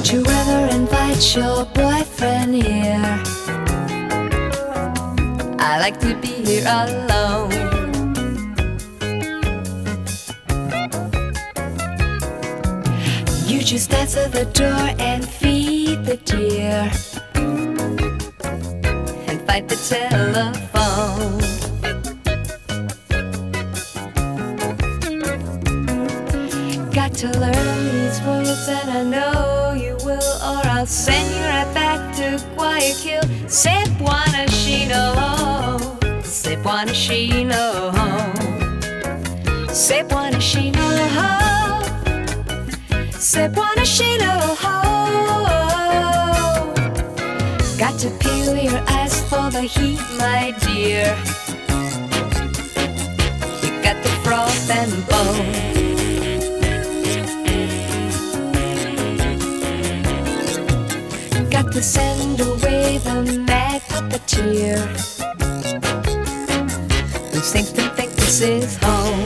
you ever invite your boyfriend here? I like to be here alone. You just answer the door and feed the deer and fight the telephone. Got to learn these words and I know you will, or I'll send you right back to Guayaquil. Se buena chino, se buena chino, se buena chino, se buena chino. Got to peel your eyes for the heat, my dear. You got the froth and bone. Got to send away the mad puppeteer who seems to think this is home.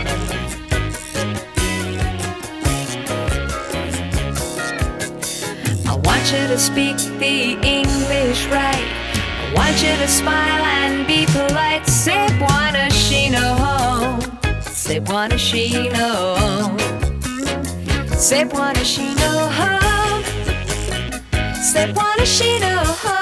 I want you to speak the English right. I want you to smile and be polite. Se buena chino, se buena chino, se buena chino. Se buena chino.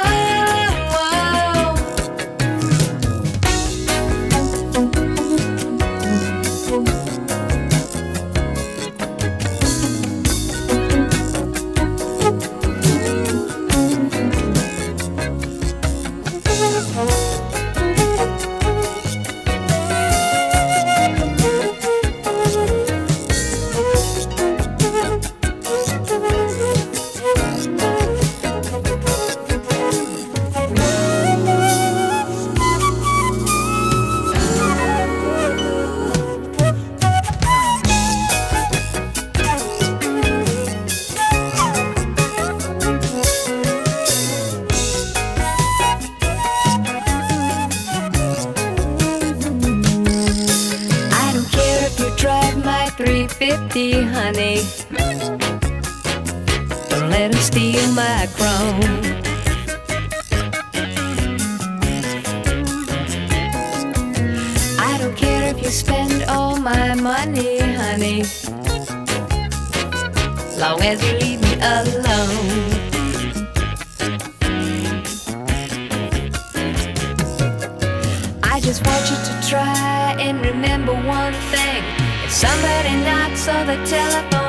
Honey, don't let him steal my chrome. I don't care if you spend all my money, honey, long as you leave me alone. I just want you to try and remember one thing. If somebody knocks on the telephone